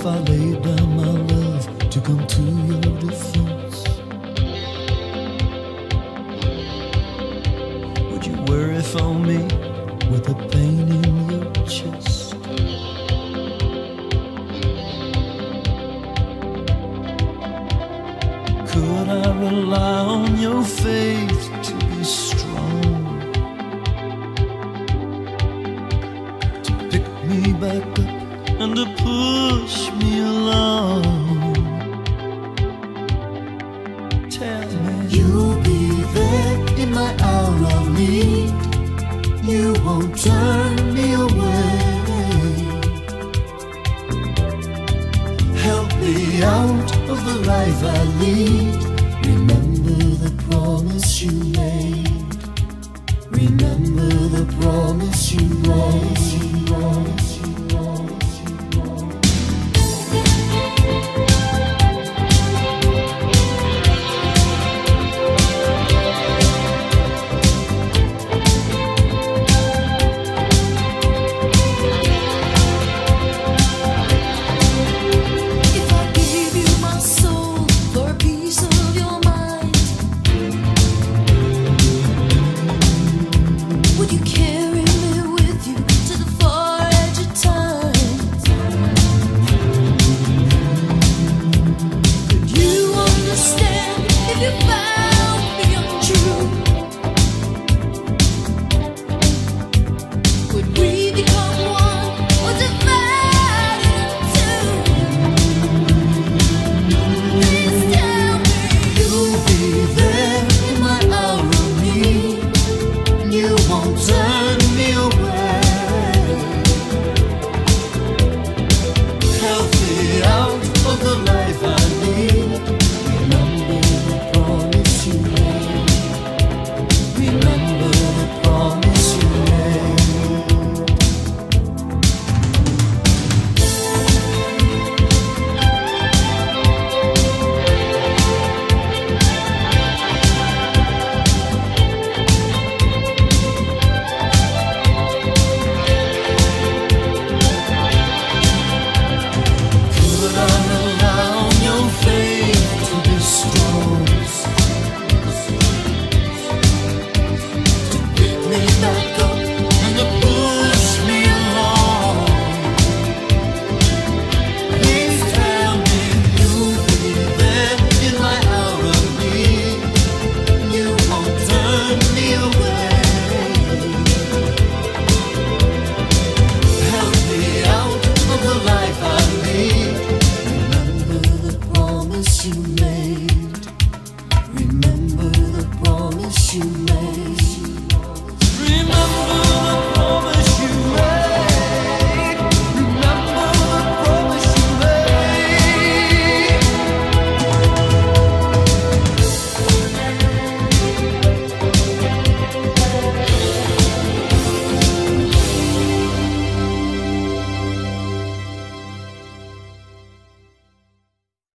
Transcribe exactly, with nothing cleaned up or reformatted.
I laid down my love to come to your defense? Would you worry for me with the pain in your chest? Could I rely on your faith to be strong, to pick me back up and to push me along? Tell me you'll be there in my hour of need. You won't turn me away. Help me out of the life I lead. Remember the promise you made. Remember the promise you made. Promise you promise you you made.